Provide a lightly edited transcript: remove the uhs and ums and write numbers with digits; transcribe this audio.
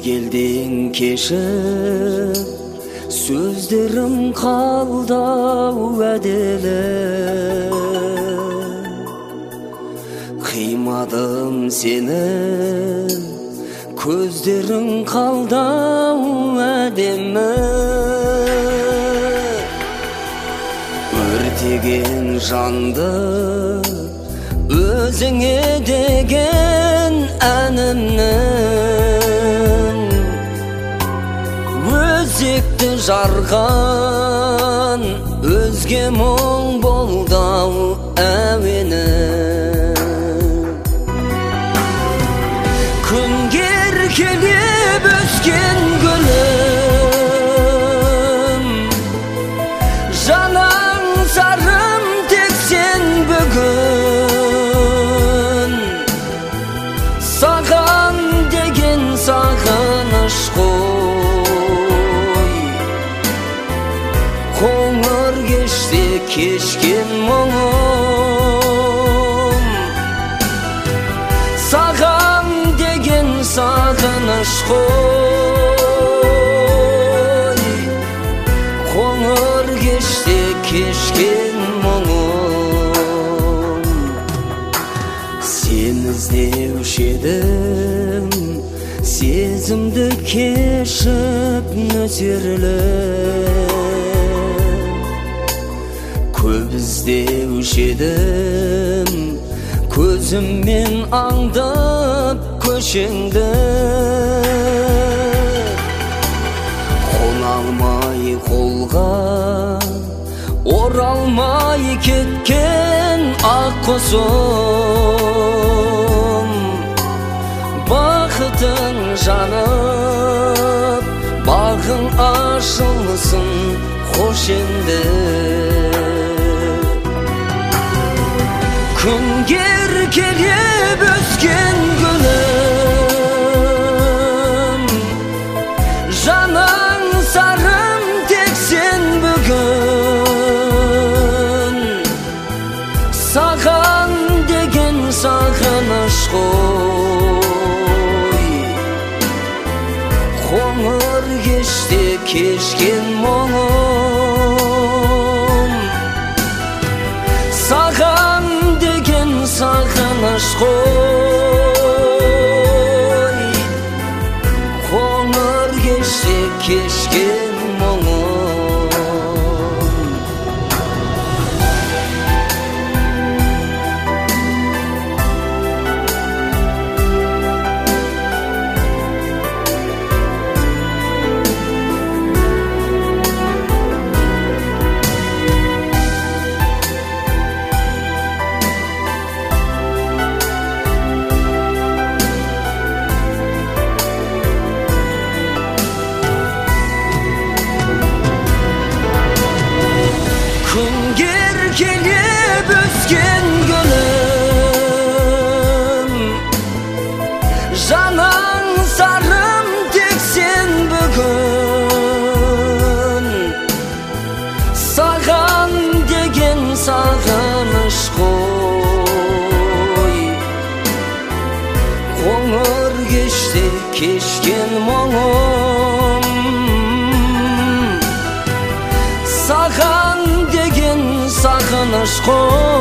келдің кешіп, сөздерім қалдау әделі. Қимадым сені, көздерің қалдау әдемі. Өртеген жанды өзіңе деген әнімнің, өзекті жарған өзге мұң болдау әуені. Күнгер келіп өскен гүлім, жанаң сарым тек сен бүгін. Саған деген сағыныш қой, қоңыр кеште кешкен мұңым. Саған деген сағыныш қой, қоңыр кеште кешкен мұңым. Сен іздеуші едім, сезімді кешіп нөсерлі. Көп іздеуші едім, көзіммен аңдып көшеңді. Қона алмай қолға оралмай кеткен ақ құсым. Бақытың жанып, бағың ашылсын қош енді. Күнгер келіп өскен гүлім, жанаң сарым тек сен бүгін. Саған деген сағыныш қой, қоңыр кеште кешкен мұңым. Саған деген сағыныш қой, қоңыр кеште кешкен мұңым. Күнгер келіп өскен гүлім, жанаң сарым тек сен бүгін. Саған деген сағыныш қой, қоңыр кеште кешкен мұңым. Саған деген сағыныш қой,